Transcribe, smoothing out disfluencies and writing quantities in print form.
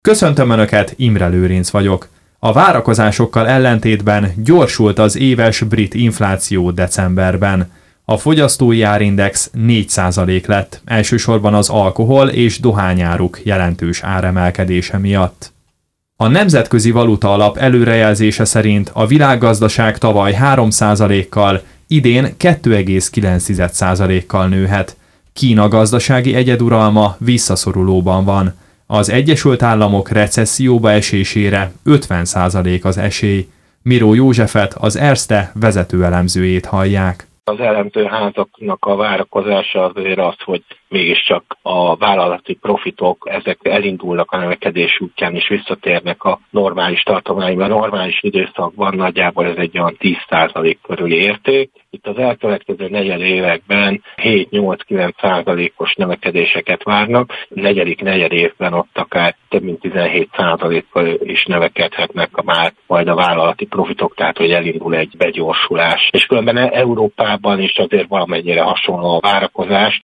Köszöntöm Önöket, Imre Lőrinc vagyok. A várakozásokkal ellentétben gyorsult az éves brit infláció decemberben. A fogyasztói árindex 4% lett, elsősorban az alkohol és dohányáruk jelentős áremelkedése miatt. A Nemzetközi Valutaalap előrejelzése szerint a világgazdaság tavaly 3%-kal, idén 2,9%-kal nőhet. Kína gazdasági egyeduralma visszaszorulóban van. Az Egyesült Államok recesszióba esésére 50% az esély. Miró Józsefet, az Erste vezető elemzőjét hallják. Az elemzőházaknak a várakozása azért az, hogy mégiscsak a vállalati profitok, ezek elindulnak a növekedés útján és visszatérnek a normális tartományba. A normális időszakban nagyjából ez egy olyan 10% körüli érték. Itt az elkövetkező negyed években 7-8-9%-os növekedéseket várnak. A negyedik negyed évben ott akár több mint 17%-kal is növekedhetnek már majd a vállalati profitok, tehát hogy elindul egy begyorsulás. És különben Európában is azért valamennyire hasonló a várakozás.